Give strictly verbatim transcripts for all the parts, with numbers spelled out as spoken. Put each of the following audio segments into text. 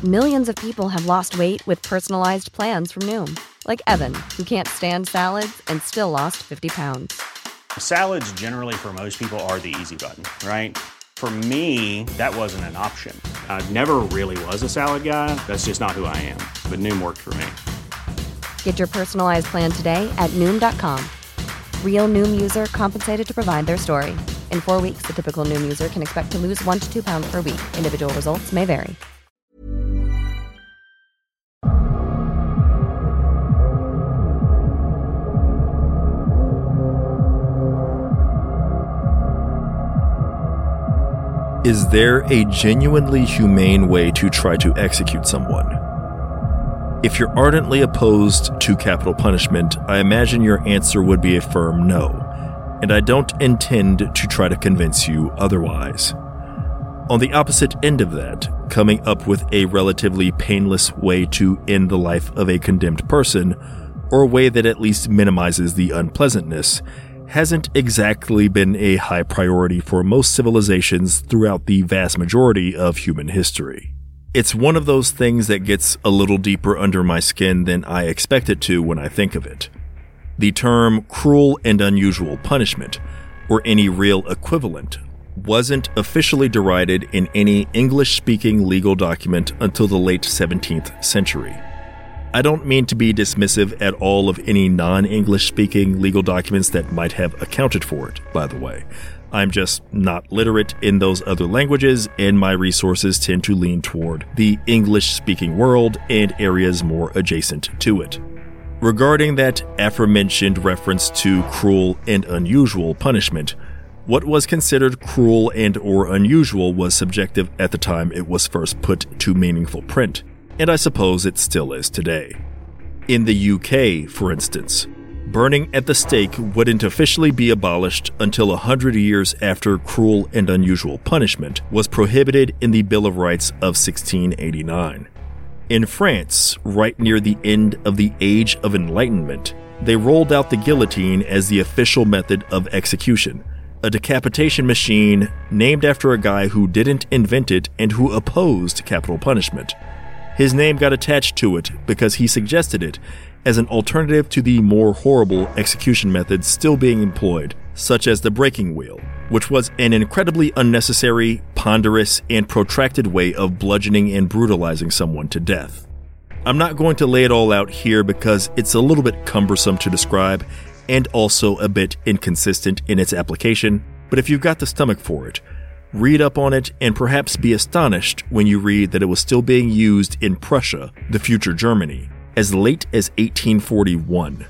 Millions of people have lost weight with personalized plans from Noom. Like Evan, who can't stand salads and still lost fifty pounds. Salads generally for most people are the easy button, right? For me, that wasn't an option. I never really was a salad guy. That's just not who I am. But Noom worked for me. Get your personalized plan today at Noom dot com. Real Noom user compensated to provide their story. In four weeks, the typical Noom user can expect to lose one to two pounds per week. Individual results may vary. Is there a genuinely humane way to try to execute someone? If you're ardently opposed to capital punishment, I imagine your answer would be a firm no, and I don't intend to try to convince you otherwise. On the opposite end of that, coming up with a relatively painless way to end the life of a condemned person, or a way that at least minimizes the unpleasantness, hasn't exactly been a high priority for most civilizations throughout the vast majority of human history. It's one of those things that gets a little deeper under my skin than I expect it to when I think of it. The term cruel and unusual punishment, or any real equivalent, wasn't officially derided in any English-speaking legal document until the late seventeenth century. I don't mean to be dismissive at all of any non-English speaking legal documents that might have accounted for it, by the way. I'm just not literate in those other languages, and my resources tend to lean toward the English-speaking world and areas more adjacent to it. Regarding that aforementioned reference to cruel and unusual punishment, what was considered cruel and or unusual was subjective at the time it was first put to meaningful print. And I suppose it still is today. In the U K, for instance, burning at the stake wouldn't officially be abolished until a hundred years after cruel and unusual punishment was prohibited in the Bill of Rights of sixteen eighty-nine. In France, right near the end of the Age of Enlightenment, they rolled out the guillotine as the official method of execution, a decapitation machine named after a guy who didn't invent it and who opposed capital punishment. His name got attached to it because he suggested it as an alternative to the more horrible execution methods still being employed, such as the breaking wheel, which was an incredibly unnecessary, ponderous, and protracted way of bludgeoning and brutalizing someone to death. I'm not going to lay it all out here because it's a little bit cumbersome to describe and also a bit inconsistent in its application, but if you've got the stomach for it, read up on it and perhaps be astonished when you read that it was still being used in Prussia, the future Germany, as late as eighteen forty-one.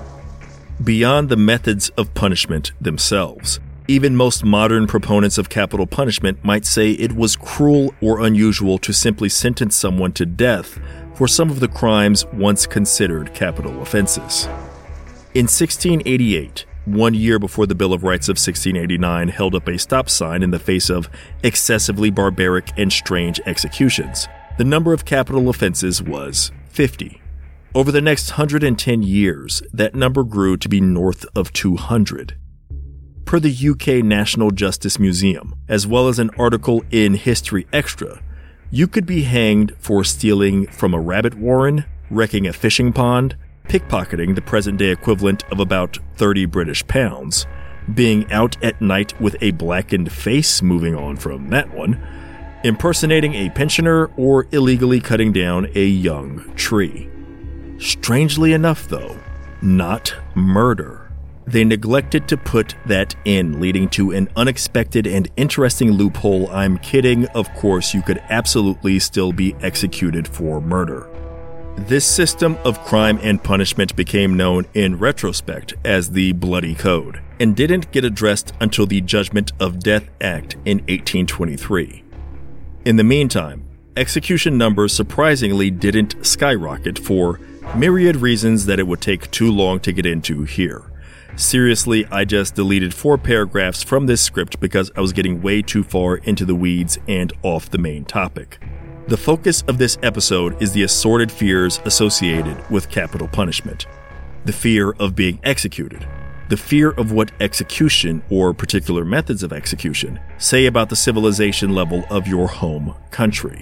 Beyond the methods of punishment themselves, even most modern proponents of capital punishment might say it was cruel or unusual to simply sentence someone to death for some of the crimes once considered capital offenses. In sixteen eighty-eight, one year before the Bill of Rights of sixteen eighty-nine held up a stop sign in the face of excessively barbaric and strange executions, the number of capital offenses was fifty. Over the next one hundred ten years, that number grew to be north of two hundred. Per the U K National Justice Museum, as well as an article in History Extra, you could be hanged for stealing from a rabbit warren, wrecking a fishing pond, pickpocketing the present-day equivalent of about thirty British pounds, being out at night with a blackened face, moving on from that one, impersonating a pensioner, or illegally cutting down a young tree. Strangely enough, though, not murder. They neglected to put that in, leading to an unexpected and interesting loophole. I'm kidding, of course, you could absolutely still be executed for murder. This system of crime and punishment became known in retrospect as the Bloody Code, and didn't get addressed until the Judgment of Death Act in eighteen twenty-three. In the meantime, execution numbers surprisingly didn't skyrocket for myriad reasons that it would take too long to get into here. Seriously, I just deleted four paragraphs from this script because I was getting way too far into the weeds and off the main topic. The focus of this episode is the assorted fears associated with capital punishment. The fear of being executed. The fear of what execution, or particular methods of execution, say about the civilization level of your home country.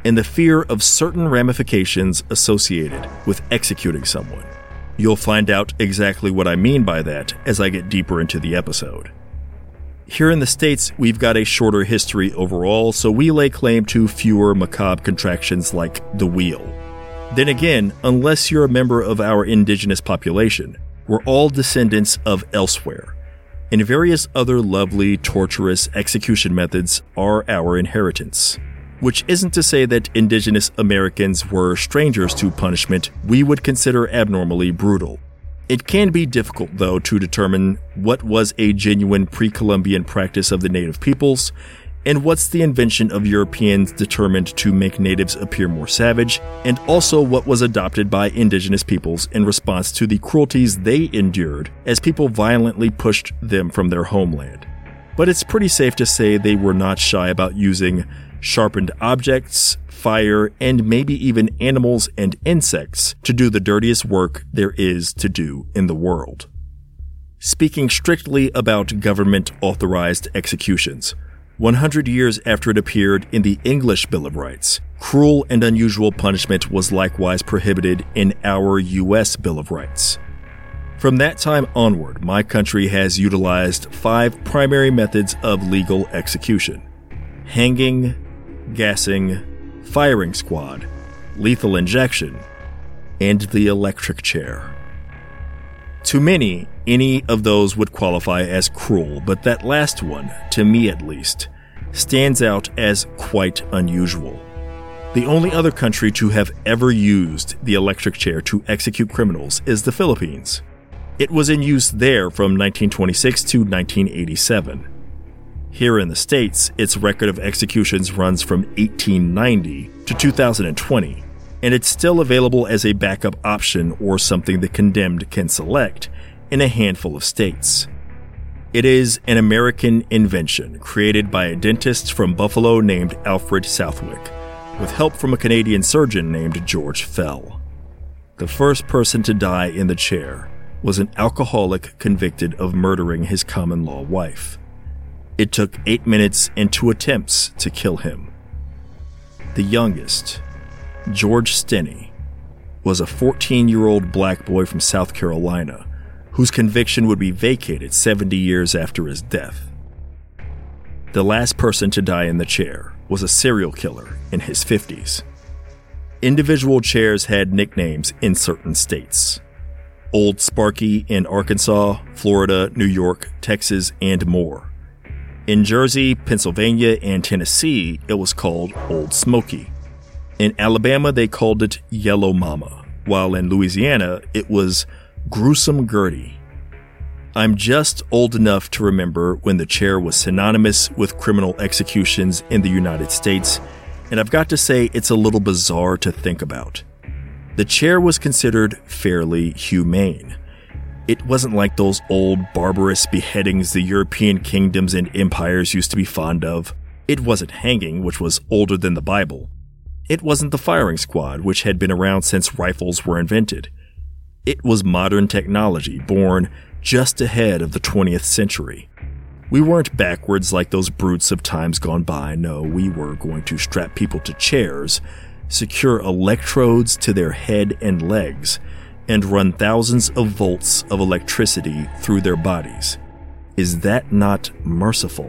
and the fear of certain ramifications associated with executing someone. You'll find out exactly what I mean by that as I get deeper into the episode. Here in the States, we've got a shorter history overall, so we lay claim to fewer macabre contractions like the wheel. Then again, unless you're a member of our indigenous population, we're all descendants of elsewhere, and various other lovely, torturous execution methods are our inheritance. Which isn't to say that indigenous Americans were strangers to punishment we would consider abnormally brutal. It can be difficult, though, to determine what was a genuine pre-Columbian practice of the native peoples, and what's the invention of Europeans determined to make natives appear more savage, and also what was adopted by indigenous peoples in response to the cruelties they endured as people violently pushed them from their homeland. But it's pretty safe to say they were not shy about using sharpened objects, fire, and maybe even animals and insects to do the dirtiest work there is to do in the world. Speaking strictly about government-authorized executions, one hundred years after it appeared in the English Bill of Rights, cruel and unusual punishment was likewise prohibited in our U S Bill of Rights. From that time onward, my country has utilized five primary methods of legal execution: hanging, gassing, firing squad, lethal injection, and the electric chair. To many, any of those would qualify as cruel, but that last one, to me at least, stands out as quite unusual. The only other country to have ever used the electric chair to execute criminals is the Philippines. It was in use there from nineteen twenty-six to nineteen eighty-seven. Here in the States, its record of executions runs from eighteen ninety to two thousand twenty, and it's still available as a backup option or something the condemned can select in a handful of states. It is an American invention created by a dentist from Buffalo named Alfred Southwick, with help from a Canadian surgeon named George Fell. The first person to die in the chair was an alcoholic convicted of murdering his common-law wife. It took eight minutes and two attempts to kill him. The youngest, George Stinney, was a fourteen-year-old black boy from South Carolina whose conviction would be vacated seventy years after his death. The last person to die in the chair was a serial killer in his fifties. Individual chairs had nicknames in certain states: Old Sparky in Arkansas, Florida, New York, Texas, and more. In Jersey, Pennsylvania, and Tennessee, it was called Old Smoky. In Alabama, they called it Yellow Mama, while in Louisiana, it was Gruesome Gertie. I'm just old enough to remember when the chair was synonymous with criminal executions in the United States, and I've got to say it's a little bizarre to think about. The chair was considered fairly humane. It wasn't like those old barbarous beheadings the European kingdoms and empires used to be fond of. It wasn't hanging, which was older than the Bible. It wasn't the firing squad, which had been around since rifles were invented. It was modern technology, born just ahead of the twentieth century. We weren't backwards like those brutes of times gone by. No, we were going to strap people to chairs, secure electrodes to their head and legs, and run thousands of volts of electricity through their bodies. Is that not merciful?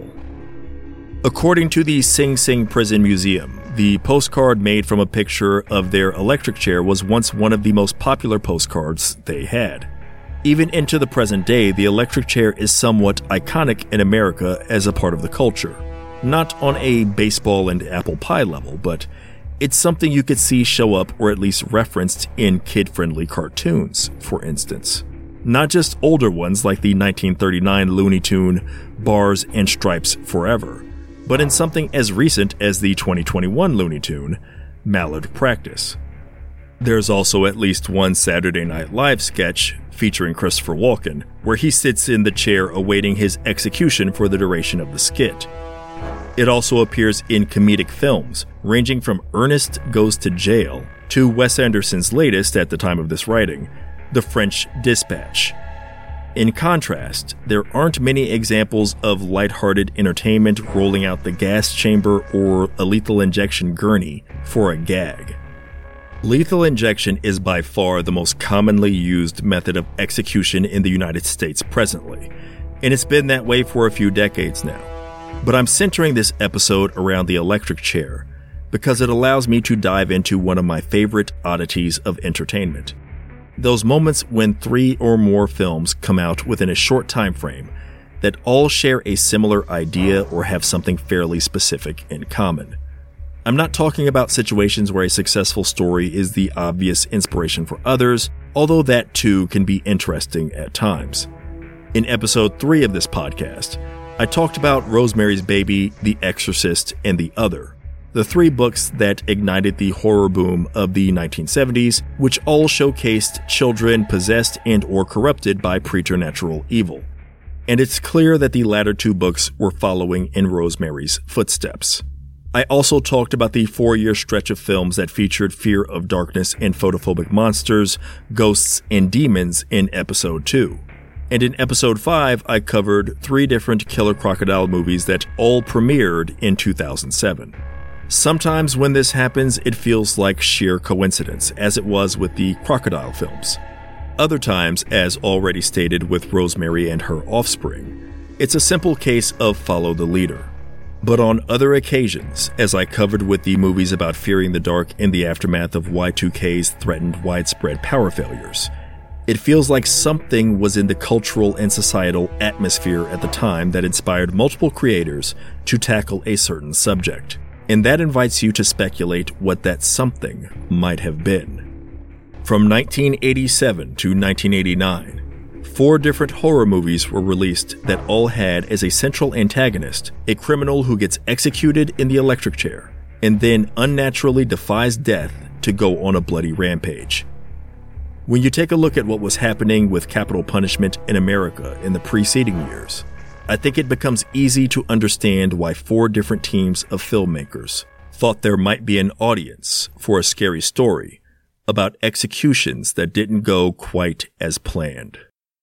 According to the Sing Sing Prison Museum, the postcard made from a picture of their electric chair was once one of the most popular postcards they had. Even into the present day, the electric chair is somewhat iconic in America as a part of the culture. Not on a baseball and apple pie level, but it's something you could see show up or at least referenced in kid-friendly cartoons, for instance. Not just older ones like the nineteen thirty-nine Looney Tune Bars and Stripes Forever, but in something as recent as the twenty twenty-one Looney Tune Mallard Practice. There's also at least one Saturday Night Live sketch featuring Christopher Walken, where he sits in the chair awaiting his execution for the duration of the skit. It also appears in comedic films, ranging from Ernest Goes to Jail to Wes Anderson's latest at the time of this writing, The French Dispatch. In contrast, there aren't many examples of lighthearted entertainment rolling out the gas chamber or a lethal injection gurney for a gag. Lethal injection is by far the most commonly used method of execution in the United States presently, and it's been that way for a few decades now. But I'm centering this episode around the electric chair because it allows me to dive into one of my favorite oddities of entertainment. Those moments when three or more films come out within a short time frame that all share a similar idea or have something fairly specific in common. I'm not talking about situations where a successful story is the obvious inspiration for others, although that too can be interesting at times. In episode three of this podcast, I talked about Rosemary's Baby, The Exorcist, and The Other, the three books that ignited the horror boom of the nineteen seventies, which all showcased children possessed and or corrupted by preternatural evil. And it's clear that the latter two books were following in Rosemary's footsteps. I also talked about the four-year stretch of films that featured fear of darkness and photophobic monsters, ghosts, and demons in episode two. And in episode five, I covered three different killer crocodile movies that all premiered in two thousand seven. Sometimes when this happens, it feels like sheer coincidence, as it was with the crocodile films. Other times, as already stated with Rosemary and Her Offspring, it's a simple case of follow the leader. But on other occasions, as I covered with the movies about fearing the dark in the aftermath of Y two K's threatened widespread power failures, it feels like something was in the cultural and societal atmosphere at the time that inspired multiple creators to tackle a certain subject. And that invites you to speculate what that something might have been. From nineteen eighty-seven to nineteen eighty-nine, four different horror movies were released that all had as a central antagonist a criminal who gets executed in the electric chair and then unnaturally defies death to go on a bloody rampage. When you take a look at what was happening with capital punishment in America in the preceding years, I think it becomes easy to understand why four different teams of filmmakers thought there might be an audience for a scary story about executions that didn't go quite as planned.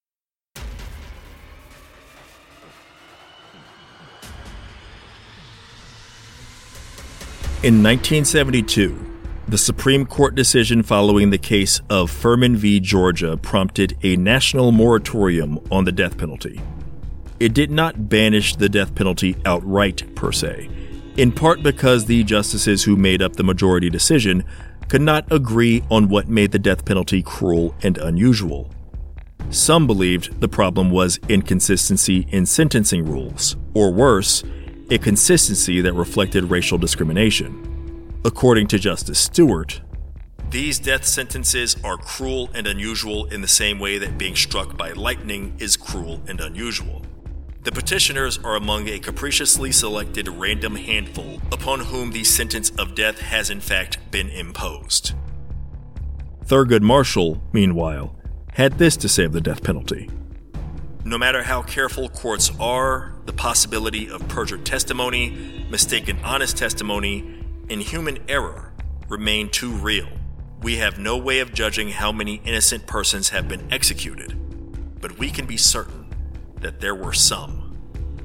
In nineteen seventy-two, the Supreme Court decision following the case of Furman v. Georgia prompted a national moratorium on the death penalty. It did not banish the death penalty outright per se, in part because the justices who made up the majority decision could not agree on what made the death penalty cruel and unusual. Some believed the problem was inconsistency in sentencing rules, or worse, a consistency that reflected racial discrimination. According to Justice Stewart, these death sentences are cruel and unusual in the same way that being struck by lightning is cruel and unusual. The petitioners are among a capriciously selected random handful upon whom the sentence of death has in fact been imposed. Thurgood Marshall, meanwhile, had this to say of the death penalty. No matter how careful courts are, the possibility of perjured testimony, mistaken honest testimony, and human error remain too real. We have no way of judging how many innocent persons have been executed, but we can be certain that there were some.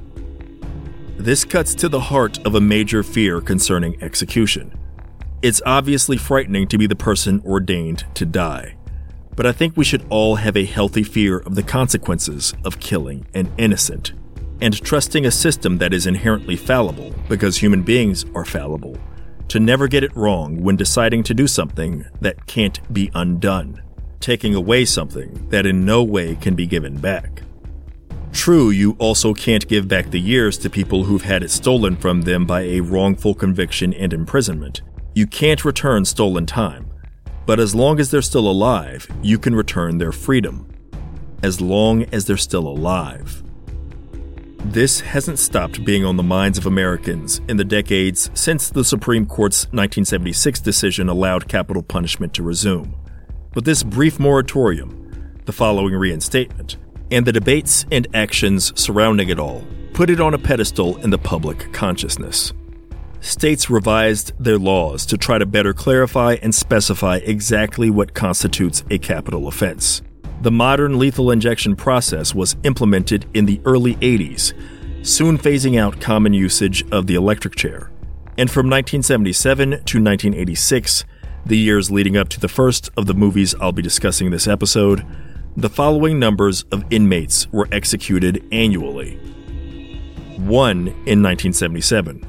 This cuts to the heart of a major fear concerning execution. It's obviously frightening to be the person ordained to die, but I think we should all have a healthy fear of the consequences of killing an innocent, and trusting a system that is inherently fallible, because human beings are fallible, to never get it wrong when deciding to do something that can't be undone, taking away something that in no way can be given back. True, you also can't give back the years to people who've had it stolen from them by a wrongful conviction and imprisonment. You can't return stolen time. But as long as they're still alive, you can return their freedom. As long as they're still alive. This hasn't stopped being on the minds of Americans in the decades since the Supreme Court's nineteen seventy-six decision allowed capital punishment to resume. But this brief moratorium, the following reinstatement, and the debates and actions surrounding it all put it on a pedestal in the public consciousness. States revised their laws to try to better clarify and specify exactly what constitutes a capital offense. The modern lethal injection process was implemented in the early eighties, soon phasing out common usage of the electric chair. And from nineteen seventy-seven to nineteen eighty-six, the years leading up to the first of the movies I'll be discussing this episode, the following numbers of inmates were executed annually. one in nineteen seventy-seven,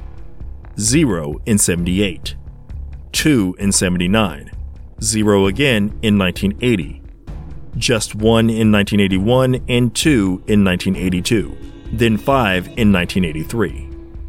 zero in seventy-eight, two in seventy-nine, zero again in nineteen eighty, just one in nineteen eighty-one, and two in nineteen eighty-two, then five in nineteen eighty-three.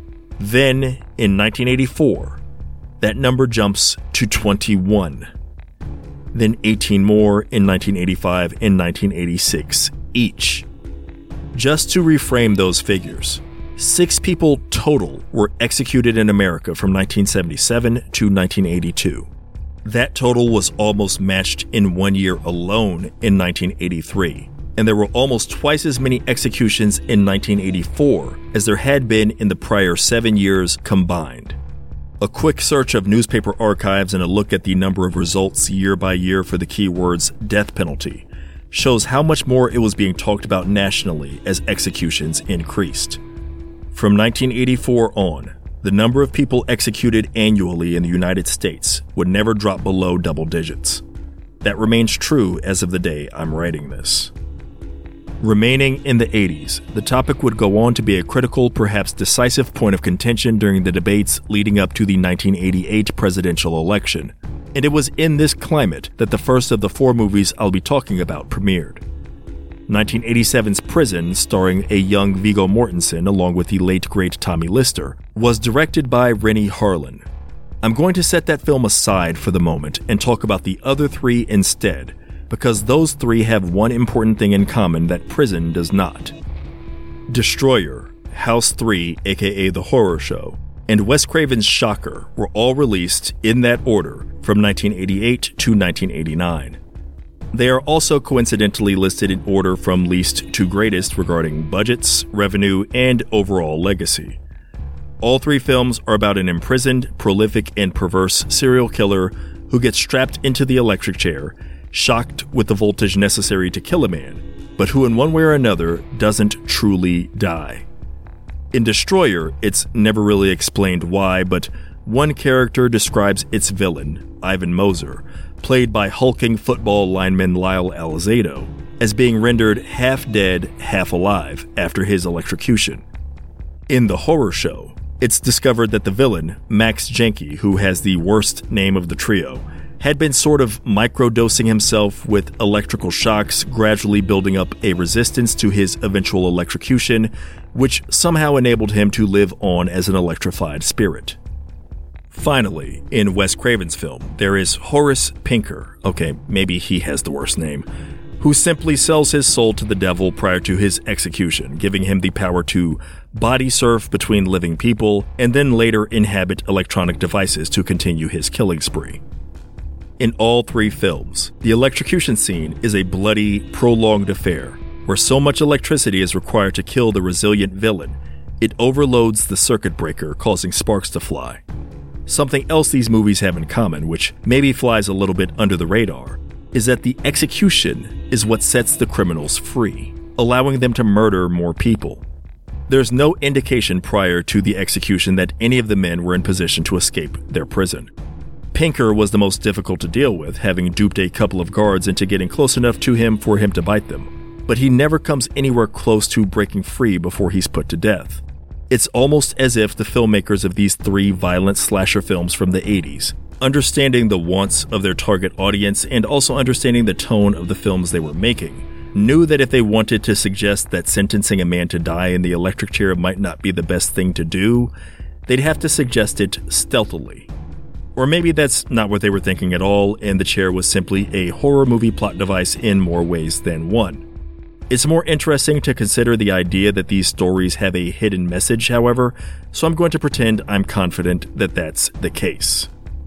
Then, in nineteen eighty-four, that number jumps to twenty-one. Then eighteen more in nineteen eighty-five and nineteen eighty-six each. Just to reframe those figures, six people total were executed in America from nineteen seventy-seven to nineteen eighty-two. That total was almost matched in one year alone in nineteen eighty-three, and there were almost twice as many executions in nineteen eighty-four as there had been in the prior seven years combined. A quick search of newspaper archives and a look at the number of results year by year for the keywords death penalty shows how much more it was being talked about nationally as executions increased. From nineteen eighty-four on, the number of people executed annually in the United States would never drop below double digits. That remains true as of the day I'm writing this. Remaining in the eighties, the topic would go on to be a critical, perhaps decisive point of contention during the debates leading up to the nineteen eighty-eight presidential election, and it was in this climate that the first of the four movies I'll be talking about premiered. nineteen eighty-seven's Prison, starring a young Viggo Mortensen along with the late great Tommy Lister, was directed by Renny Harlin. I'm going to set that film aside for the moment and talk about the other three instead, because those three have one important thing in common that Prison does not. Destroyer, House three, aka The Horror Show, and Wes Craven's Shocker were all released in that order from nineteen eighty-eight to nineteen eighty-nine. They are also coincidentally listed in order from least to greatest regarding budgets, revenue, and overall legacy. All three films are about an imprisoned, prolific, and perverse serial killer who gets strapped into the electric chair, shocked with the voltage necessary to kill a man, but who in one way or another doesn't truly die. In Destroyer, it's never really explained why, but one character describes its villain, Ivan Moser, played by hulking football lineman Lyle Alzado, as being rendered half dead, half alive after his electrocution. In The Horror Show, it's discovered that the villain, Max Jenke, who has the worst name of the trio, had been sort of microdosing himself with electrical shocks, gradually building up a resistance to his eventual electrocution, which somehow enabled him to live on as an electrified spirit. Finally, in Wes Craven's film, there is Horace Pinker, okay, maybe he has the worst name, who simply sells his soul to the devil prior to his execution, giving him the power to body surf between living people and then later inhabit electronic devices to continue his killing spree. In all three films, the electrocution scene is a bloody, prolonged affair, where so much electricity is required to kill the resilient villain, it overloads the circuit breaker, causing sparks to fly. Something else these movies have in common, which maybe flies a little bit under the radar, is that the execution is what sets the criminals free, allowing them to murder more people. There's no indication prior to the execution that any of the men were in position to escape their prison. Pinker was the most difficult to deal with, having duped a couple of guards into getting close enough to him for him to bite them, but he never comes anywhere close to breaking free before he's put to death. It's almost as if the filmmakers of these three violent slasher films from the eighties, understanding the wants of their target audience and also understanding the tone of the films they were making, knew that if they wanted to suggest that sentencing a man to die in the electric chair might not be the best thing to do, they'd have to suggest it stealthily. Or maybe that's not what they were thinking at all, and the chair was simply a horror movie plot device in more ways than one. It's more interesting to consider the idea that these stories have a hidden message, however, so I'm going to pretend I'm confident that that's the case.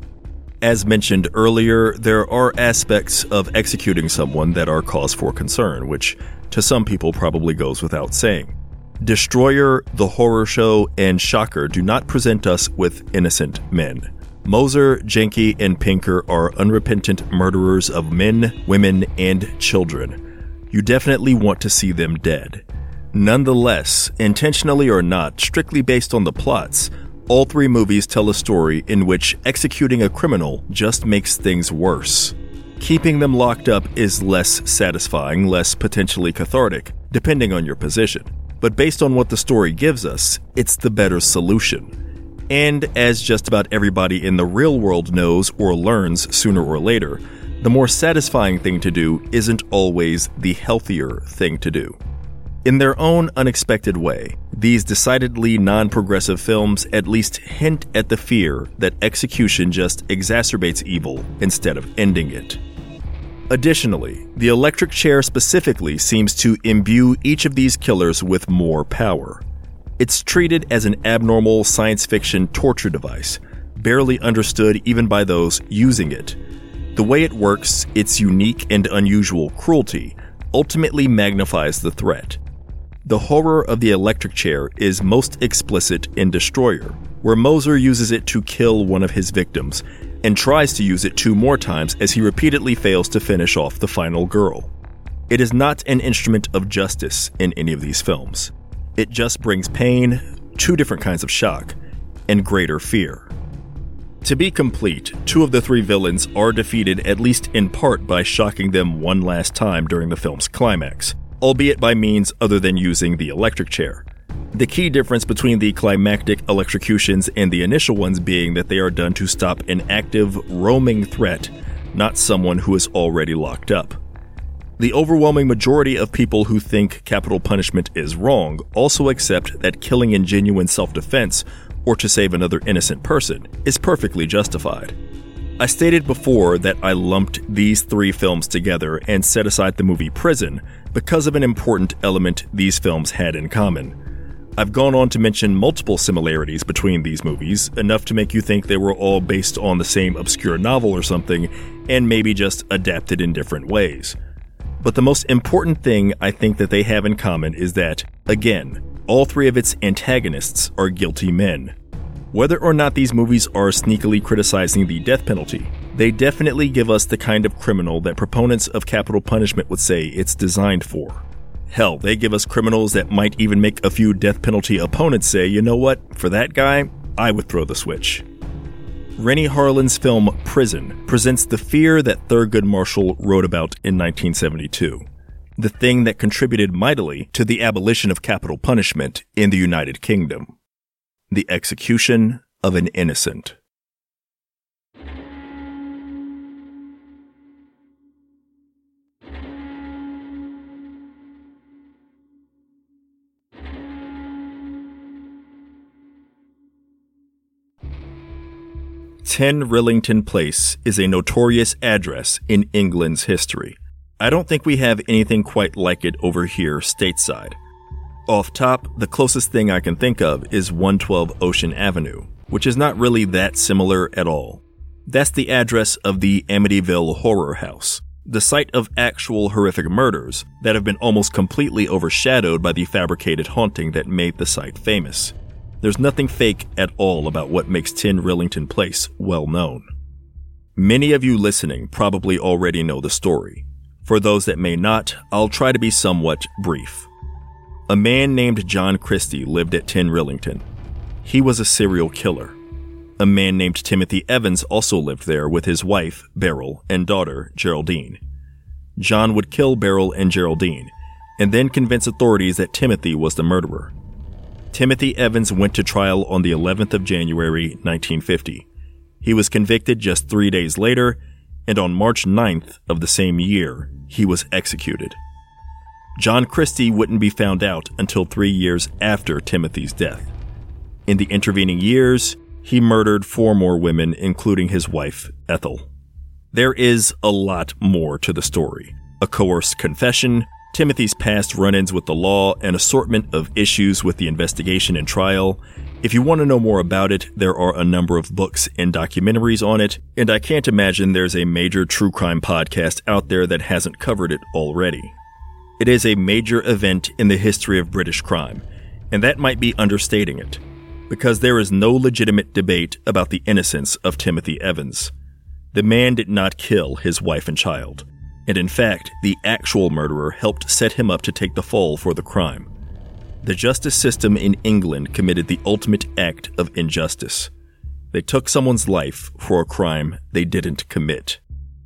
As mentioned earlier, there are aspects of executing someone that are cause for concern, which to some people probably goes without saying. Destroyer, The Horror Show, and Shocker do not present us with innocent men. Moser, Jenke, and Pinker are unrepentant murderers of men, women, and children, you definitely want to see them dead. Nonetheless, intentionally or not, strictly based on the plots, all three movies tell a story in which executing a criminal just makes things worse. Keeping them locked up is less satisfying, less potentially cathartic, depending on your position. But based on what the story gives us, it's the better solution. And as just about everybody in the real world knows or learns sooner or later, the more satisfying thing to do isn't always the healthier thing to do. In their own unexpected way, these decidedly non-progressive films at least hint at the fear that execution just exacerbates evil instead of ending it. Additionally, the electric chair specifically seems to imbue each of these killers with more power. It's treated as an abnormal science fiction torture device, barely understood even by those using it. The way it works, its unique and unusual cruelty, ultimately magnifies the threat. The horror of the electric chair is most explicit in Destroyer, where Moser uses it to kill one of his victims, and tries to use it two more times as he repeatedly fails to finish off the final girl. It is not an instrument of justice in any of these films. It just brings pain, two different kinds of shock, and greater fear. To be complete, two of the three villains are defeated at least in part by shocking them one last time during the film's climax, albeit by means other than using the electric chair. The key difference between the climactic electrocutions and the initial ones being that they are done to stop an active, roaming threat, not someone who is already locked up. The overwhelming majority of people who think capital punishment is wrong also accept that killing in genuine self-defense, or to save another innocent person, is perfectly justified. I stated before that I lumped these three films together and set aside the movie Prison because of an important element these films had in common. I've gone on to mention multiple similarities between these movies, enough to make you think they were all based on the same obscure novel or something, and maybe just adapted in different ways. But the most important thing I think that they have in common is that, again, all three of its antagonists are guilty men. Whether or not these movies are sneakily criticizing the death penalty, they definitely give us the kind of criminal that proponents of capital punishment would say it's designed for. Hell, they give us criminals that might even make a few death penalty opponents say, you know what, for that guy, I would throw the switch. Renny Harlin's film Prison presents the fear that Thurgood Marshall wrote about in nineteen seventy-two, the thing that contributed mightily to the abolition of capital punishment in the United Kingdom: the execution of an innocent. ten Rillington Place is a notorious address in England's history. I don't think we have anything quite like it over here stateside. Off top, the closest thing I can think of is one twelve Ocean Avenue, which is not really that similar at all. That's the address of the Amityville Horror House, the site of actual horrific murders that have been almost completely overshadowed by the fabricated haunting that made the site famous. There's nothing fake at all about what makes ten Rillington Place well known. Many of you listening probably already know the story. For those that may not, I'll try to be somewhat brief. A man named John Christie lived at ten Rillington. He was a serial killer. A man named Timothy Evans also lived there with his wife, Beryl, and daughter, Geraldine. John would kill Beryl and Geraldine, and then convince authorities that Timothy was the murderer. Timothy Evans went to trial on the eleventh of January, nineteen fifty. He was convicted just three days later, and on March ninth of the same year, he was executed. John Christie wouldn't be found out until three years after Timothy's death. In the intervening years, he murdered four more women, including his wife, Ethel. There is a lot more to the story. A coerced confession, Timothy's past run-ins with the law, an assortment of issues with the investigation and trial. If you want to know more about it, there are a number of books and documentaries on it, and I can't imagine there's a major true crime podcast out there that hasn't covered it already. It is a major event in the history of British crime, and that might be understating it, because there is no legitimate debate about the innocence of Timothy Evans. The man did not kill his wife and child. And in fact, the actual murderer helped set him up to take the fall for the crime. The justice system in England committed the ultimate act of injustice. They took someone's life for a crime they didn't commit.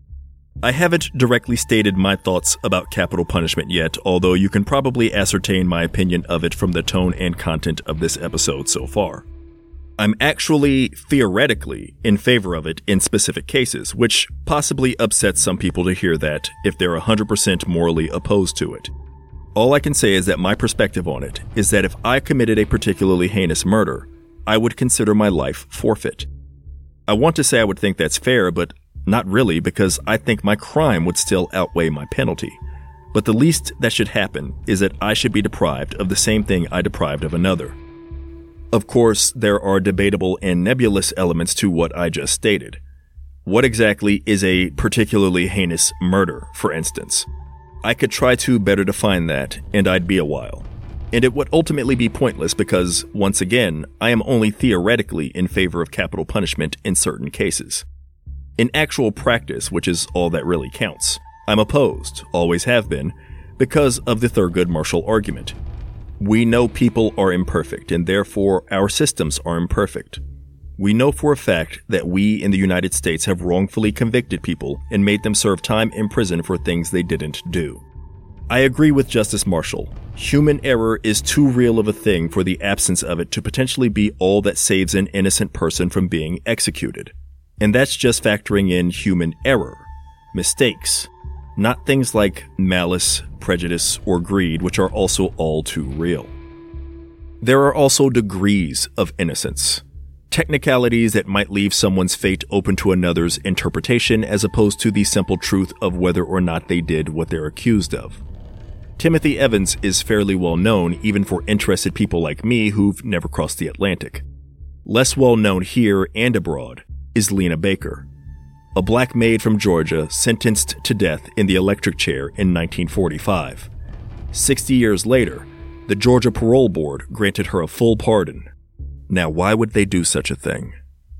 I haven't directly stated my thoughts about capital punishment yet, although you can probably ascertain my opinion of it from the tone and content of this episode so far. I'm actually, theoretically, in favor of it in specific cases, which possibly upsets some people to hear that if they're one hundred percent morally opposed to it. All I can say is that my perspective on it is that if I committed a particularly heinous murder, I would consider my life forfeit. I want to say I would think that's fair, but not really, because I think my crime would still outweigh my penalty. But the least that should happen is that I should be deprived of the same thing I deprived of another. Of course, there are debatable and nebulous elements to what I just stated. What exactly is a particularly heinous murder, for instance? I could try to better define that, and I'd be a while. And it would ultimately be pointless because, once again, I am only theoretically in favor of capital punishment in certain cases. In actual practice, which is all that really counts, I'm opposed, always have been, because of the Thurgood Marshall argument. We know people are imperfect, and therefore our systems are imperfect. We know for a fact that we in the United States have wrongfully convicted people and made them serve time in prison for things they didn't do. I agree with Justice Marshall. Human error is too real of a thing for the absence of it to potentially be all that saves an innocent person from being executed. And that's just factoring in human error, mistakes, not things like malice, prejudice, or greed, which are also all too real. There are also degrees of innocence, technicalities that might leave someone's fate open to another's interpretation as opposed to the simple truth of whether or not they did what they're accused of. Timothy Evans is fairly well known even for interested people like me who've never crossed the Atlantic. Less well known here and abroad is Lena Baker, a black maid from Georgia sentenced to death in the electric chair in nineteen forty-five. Sixty years later, the Georgia Parole Board granted her a full pardon. Now, why would they do such a thing?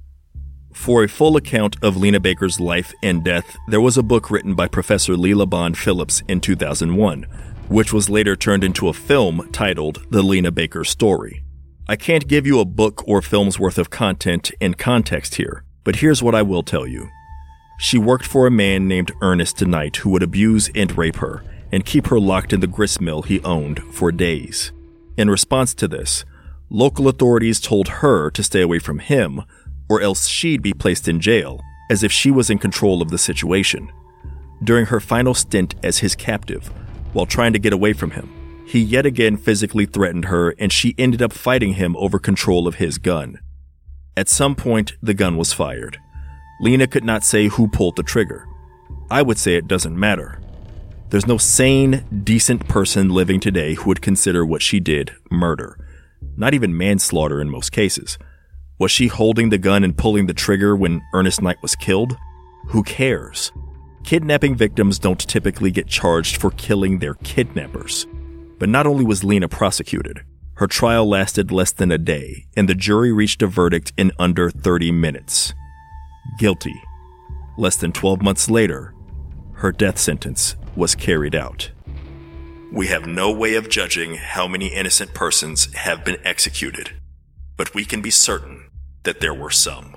For a full account of Lena Baker's life and death, there was a book written by Professor Leela Bond Phillips in two thousand one, which was later turned into a film titled The Lena Baker Story. I can't give you a book or film's worth of content and context here, but here's what I will tell you. She worked for a man named Ernest Knight who would abuse and rape her and keep her locked in the grist mill he owned for days. In response to this, local authorities told her to stay away from him or else she'd be placed in jail, as if she was in control of the situation. During her final stint as his captive, while trying to get away from him, he yet again physically threatened her and she ended up fighting him over control of his gun. At some point, the gun was fired. Lena could not say who pulled the trigger. I would say it doesn't matter. There's no sane, decent person living today who would consider what she did murder. Not even manslaughter in most cases. Was she holding the gun and pulling the trigger when Ernest Knight was killed? Who cares? Kidnapping victims don't typically get charged for killing their kidnappers. But not only was Lena prosecuted, her trial lasted less than a day, and the jury reached a verdict in under thirty minutes. Guilty. Less than twelve months later, her death sentence was carried out. We have no way of judging how many innocent persons have been executed, but we can be certain that there were some.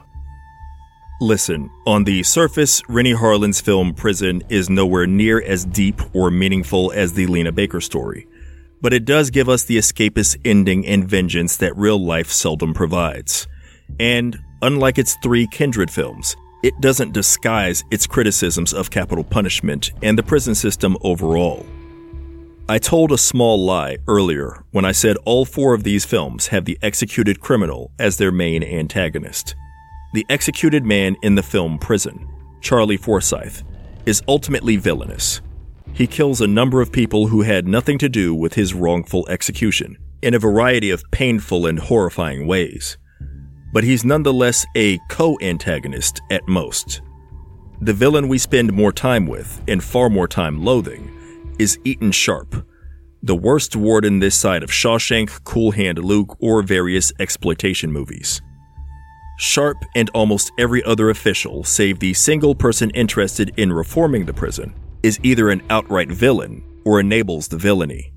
Listen, on the surface, Rennie Harlin's film Prison is nowhere near as deep or meaningful as the Lena Baker story, but it does give us the escapist ending and vengeance that real life seldom provides. And, unlike its three kindred films, it doesn't disguise its criticisms of capital punishment and the prison system overall. I told a small lie earlier when I said all four of these films have the executed criminal as their main antagonist. The executed man in the film Prison, Charlie Forsyth, is ultimately villainous. He kills a number of people who had nothing to do with his wrongful execution in a variety of painful and horrifying ways. But he's nonetheless a co-antagonist at most. The villain we spend more time with, and far more time loathing, is Eaton Sharp, the worst warden this side of Shawshank, Cool Hand Luke, or various exploitation movies. Sharp and almost every other official, save the single person interested in reforming the prison, is either an outright villain or enables the villainy.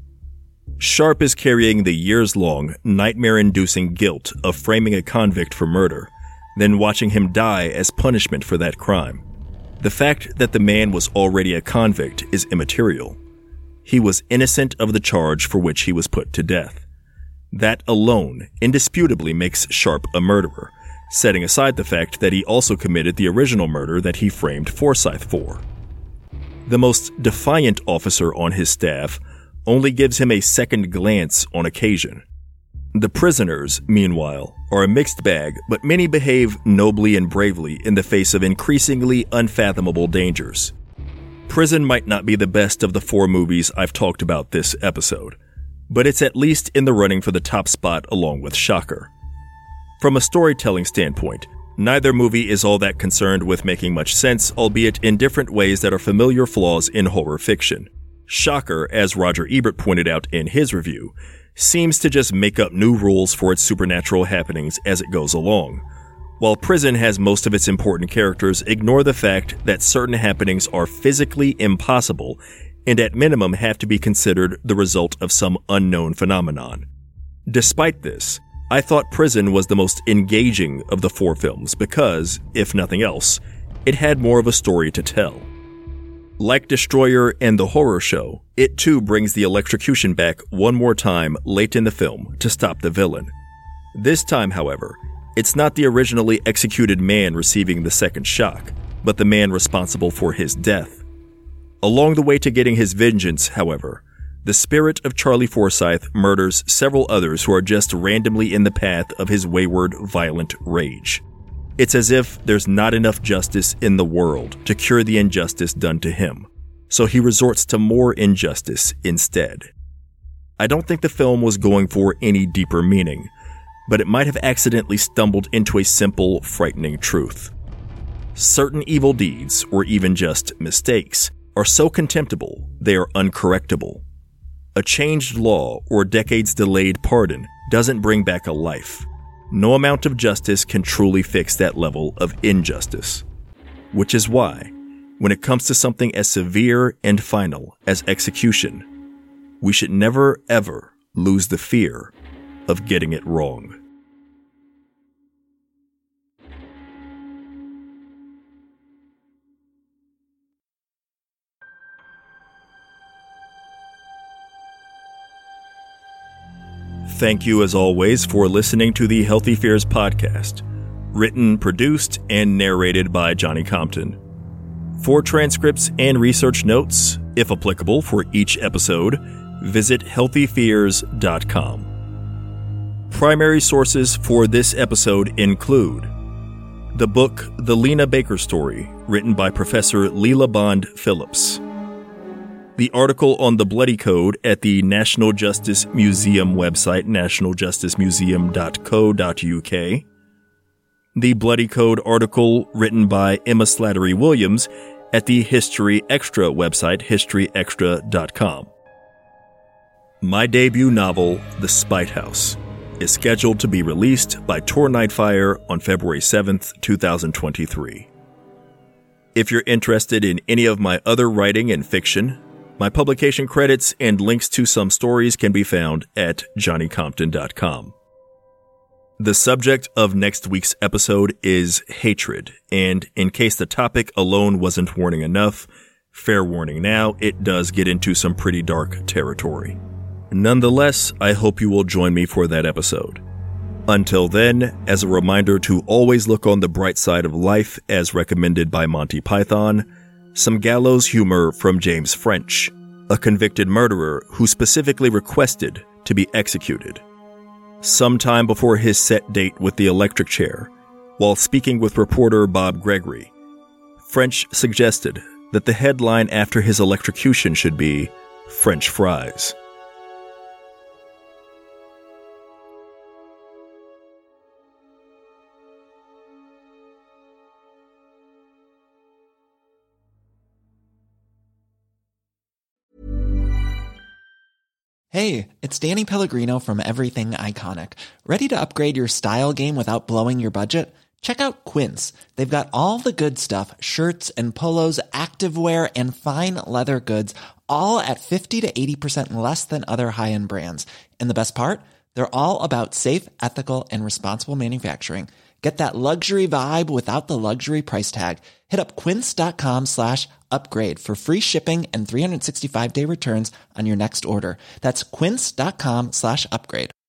Sharp is carrying the years-long, nightmare-inducing guilt of framing a convict for murder, then watching him die as punishment for that crime. The fact that the man was already a convict is immaterial. He was innocent of the charge for which he was put to death. That alone indisputably makes Sharp a murderer, setting aside the fact that he also committed the original murder that he framed Forsyth for. The most defiant officer on his staff only gives him a second glance on occasion. The prisoners, meanwhile, are a mixed bag, but many behave nobly and bravely in the face of increasingly unfathomable dangers. Prison might not be the best of the four movies I've talked about this episode, but it's at least in the running for the top spot along with Shocker. From a storytelling standpoint, neither movie is all that concerned with making much sense, albeit in different ways that are familiar flaws in horror fiction. Shocker, as Roger Ebert pointed out in his review, seems to just make up new rules for its supernatural happenings as it goes along, while Prison has most of its important characters ignore the fact that certain happenings are physically impossible and at minimum have to be considered the result of some unknown phenomenon. Despite this, I thought Prison was the most engaging of the four films because, if nothing else, it had more of a story to tell. Like Destroyer and The Horror Show, it too brings the electrocution back one more time late in the film to stop the villain. This time, however, it's not the originally executed man receiving the second shock, but the man responsible for his death. Along the way to getting his vengeance, however, the spirit of Charlie Forsyth murders several others who are just randomly in the path of his wayward, violent rage. It's as if there's not enough justice in the world to cure the injustice done to him, so he resorts to more injustice instead. I don't think the film was going for any deeper meaning, but it might have accidentally stumbled into a simple, frightening truth. Certain evil deeds, or even just mistakes, are so contemptible they are uncorrectable. A changed law or decades-delayed pardon doesn't bring back a life. No amount of justice can truly fix that level of injustice. Which is why, when it comes to something as severe and final as execution, we should never ever lose the fear of getting it wrong. Thank you, as always, for listening to the Healthy Fears podcast, written, produced, and narrated by Johnny Compton. For transcripts and research notes, if applicable, for each episode, visit healthy fears dot com. Primary sources for this episode include the book The Lena Baker Story, written by Professor Leela Bond Phillips, the article on the Bloody Code at the National Justice Museum website, national justice museum dot co dot u k, the Bloody Code article written by Emma Slattery Williams at the History Extra website, history extra dot com. My debut novel, The Spite House, is scheduled to be released by Tor Nightfire on February seventh, twenty twenty-three. If you're interested in any of my other writing and fiction, my publication credits and links to some stories can be found at johnny compton dot com. The subject of next week's episode is hatred, and in case the topic alone wasn't warning enough, fair warning now, it does get into some pretty dark territory. Nonetheless, I hope you will join me for that episode. Until then, as a reminder to always look on the bright side of life as recommended by Monty Python, some gallows humor from James French, a convicted murderer who specifically requested to be executed. Sometime before his set date with the electric chair, while speaking with reporter Bob Gregory, French suggested that the headline after his electrocution should be French fries. Hey, it's Danny Pellegrino from Everything Iconic. Ready to upgrade your style game without blowing your budget? Check out Quince. They've got all the good stuff, shirts and polos, activewear, and fine leather goods, all at fifty to eighty percent less than other high-end brands. And the best part? They're all about safe, ethical, and responsible manufacturing. Get that luxury vibe without the luxury price tag. Hit up quince.com slash upgrade for free shipping and three sixty-five day returns on your next order. That's quince.com slash upgrade.